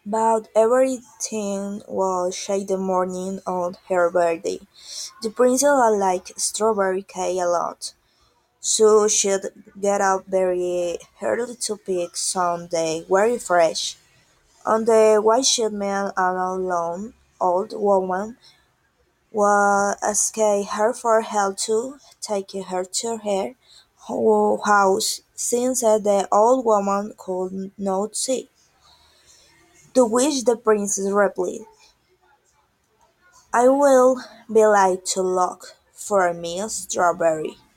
But everything was shade the morning on her birthday. The princess liked strawberry cake a lot, so she'd get up very early to pick some day very fresh. On the way she'd met an alone old woman was asking her for help to take her to her house, since the old woman could not see. To which the princess replied, "I will be late to look for Miss Strawberry."